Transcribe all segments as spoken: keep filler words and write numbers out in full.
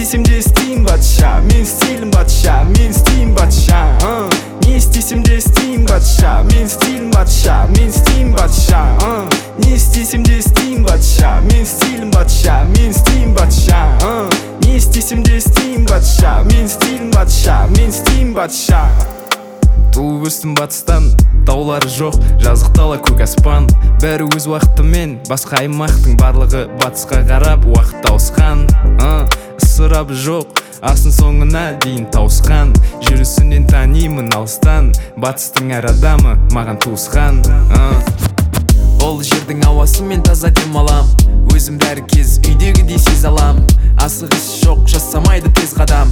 істесем де істеймін батша, мен стилім батша, мен істеймін батша. Не істесем де істеймін батша, мен стилім батша, мен істеймін батша. Не істесем де істеймін батша, мен стилім батша, мен істеймін батша. Не істесем де істеймін батша, мен стилім батша, мен істеймін батша. Туып өстім батыстан, таулары жоқ, жазық дала көк аспан. Бәрі өз уақытымен, басқа аймақтың барлығы батысқа қарап уақыт тауысқан. Ысырабы жоқ, асын соңына дейін тауысқан. Жүрісінен танимын алыстан, батыстың әр адамы маған туысқан. Ол жердің ауасы мен таза демалам, өзім бәрі кез үйдегідей сезе алам. Асығыс жоқ, жасамайды тез қадам.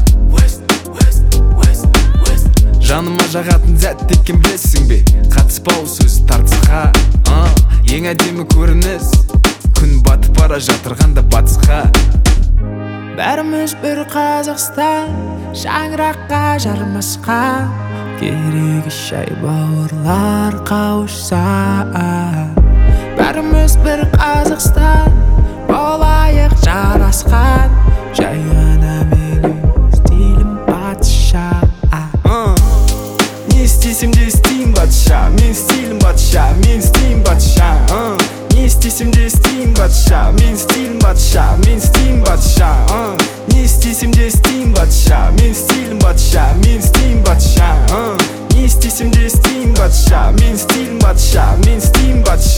Жаныма жағатын зәт теккен білесің бе, қатыспау сөз тартысқа. Ең әдемі көрініс, күн батып бара жатырғанда батысқа. Бәріміз бір Қазақстан, шаңыраққа жармасқа. Керегі шай бауырлар қауышса. Бәріміз бір Қазақстан, болайық жарасқан. Жай ғана менің стилім батысша. Не істесем де істеймін батша, мен стилім батша, мен істеймін батша. Не істесем де істеймін батша, мен стилім батша, мен істеймін батша. Не істесем де істеймін батша, мен стилім батша, мен істеймін батша. Не істесем де істеймін батша, мен стилім батша, мен істеймін батша.